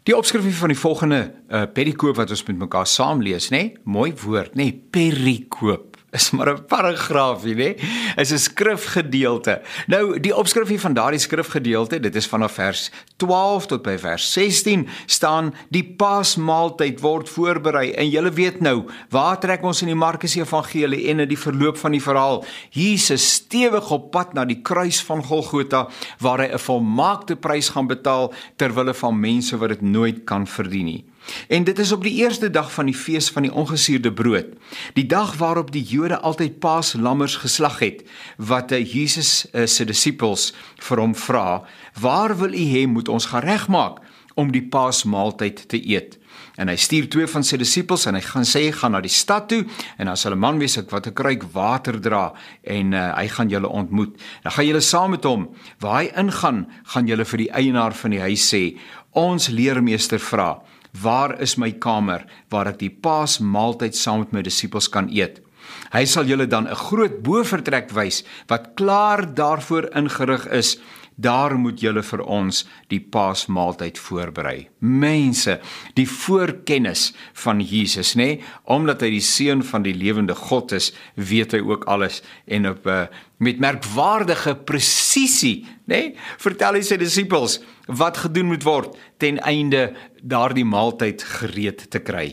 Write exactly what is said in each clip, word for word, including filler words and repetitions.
Die opskrifie van die volgende uh, perikoop wat ons met mekaar saam lees, nê? Mooi woord, nê? Perikoop. Is maar 'n paragraafie, nê? Is 'n skrifgedeelte. Nou, die opskrifie van daardie skrifgedeelte, dit is vanaf vers twaalf tot by vers sestien, staan die Paasmaaltyd word voorberei. En julle weet nou, waar trek ons in die Markus Evangelie en in die verloop van die verhaal? Jesus stewig op pad na die kruis van Golgotha, waar hy 'n volmaakte prys gaan betaal ter wille van mense wat dit nooit kan verdien nie. En dit is op die eerste dag van die fees van die ongesuurde brood, die dag waarop die Jode altyd paaslammers geslag het, wat Jesus uh, se disippels vir hom vra, waar wil u hê moet ons gaan regmaak om die paasmaaltyd te eet? En hy stuur twee van sy disippels en hy gaan sê, gaan na die stad toe, en daar sal 'n man wees wat 'n kruik water dra, en uh, hy gaan julle ontmoet. Dan gaan julle saam met hom, waar hy ingaan, gaan julle vir die eienaar van die huis sê, ons leermeester vra, waar is my kamer, waar ek die paasmaaltyd saam met my disippels kan eet? Hy sal julle dan 'n groot bovertrek wys, wat klaar daarvoor ingerig is. Daar moet julle vir ons die paasmaaltyd voorberei. Mense, die voorkennis van Jesus, nê? Nee? Omdat hy die seun van die lewende God is, weet hy ook alles, en op uh, met merkwaardige presisie, nê? Nee? Vertel hy sy disippels wat gedoen moet word ten einde daardie maaltyd gereed te kry.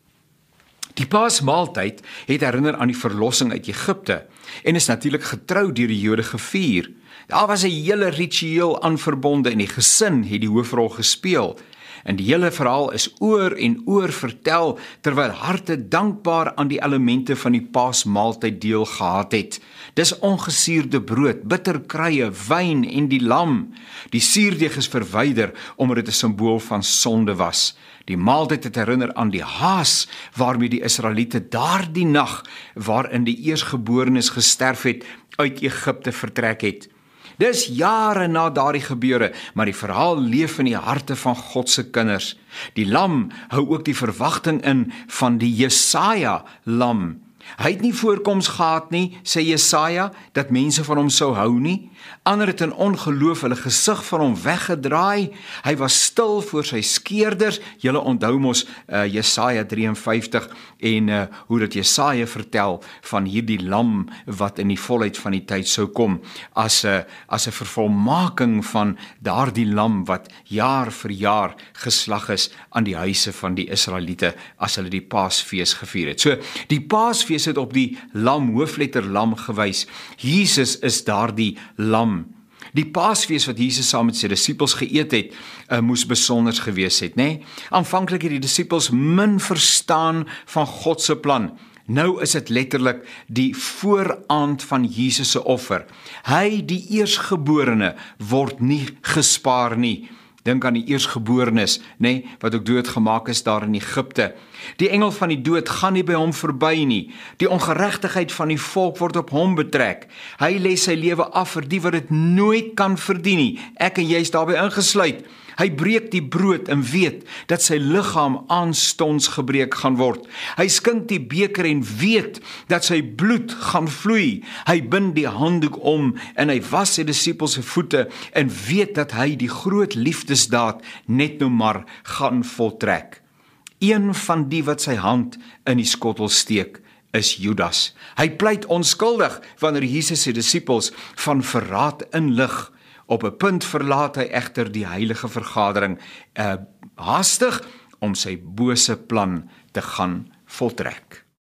Die Paasmaaltyd het herinner aan die verlossing uit Egipte en is natuurlik getrou deur die Jode gevier. Daar was 'n hele ritueel aan verbonde en die gesin het die hoofrol gespeel. En die hele verhaal is oor en oor vertel terwyl harte dankbaar aan die elemente van die Paasmaaltyd deel gehad het. Dis ongesuurde brood, bitterkruie, wyn en die lam. Die suurdeeg is verwyder omdat dit 'n simbool van sonde was. Die maaltyd het herinner aan die haas waarmee die Israeliete daardie nag waarin die eersgeborenes gesterf het uit Egipte vertrek het. Dis jare na daardie gebeure, maar die verhaal leef in die harte van God se kinders. Die lam hou ook die verwagting in van die Jesaja lam. Hy het nie voorkoms gehad nie, sê Jesaja, dat mense van hom sou hou nie. Ander het in ongeloof hulle gesig van hom weggedraai. Hy was stil voor sy skeerders. Julle onthou mos uh, Jesaja drie en vyftig en uh, hoe dat Jesaja vertel van hierdie lam wat in die volheid van die tyd sou kom as 'n uh, as 'n vervolmaking van daardie lam wat jaar vir jaar geslag is aan die huise van die Israeliete as hulle die Paasfees gevier het. So die Paasfees het op die lam, hoofletter lam gewys. Jesus is daardie lam. Die Paasfees wat Jesus saam met sy disippels geëet het, uh, moes besonders gewees het, nê? Nee? Aanvanklik het die disippels min verstaan van God se plan. Nou is dit letterlik die vooraand van Jesus se offer. Hy, die eersgeborene, word nie gespaar nie. Dink aan die eersgeborenes, nê, wat ook doodgemaak is daar in Egipte. Die engel van die dood gaan nie by hom verby nie. Die ongeregtigheid van die volk word op hom betrek. Hy lê sy lewe af vir die wat dit nooit kan verdien nie. Ek en jy is daarbey ingesluit. Hy breek die brood en weet dat sy liggaam aanstonds gebreek gaan word. Hy skink die beker en weet dat sy bloed gaan vloei. Hy bind die handdoek om en hy was sy disippels se voete en weet dat hy die groot liefdesdaad net nou maar gaan voltrek. Een van die wat sy hand in die skottel steek, is Judas. Hy pleit onskuldig wanneer Jesus sy disippels van verraad inlig. Op 'n punt verlaat hy egter die heilige vergadering uh, haastig om sy bose plan te gaan voltrek.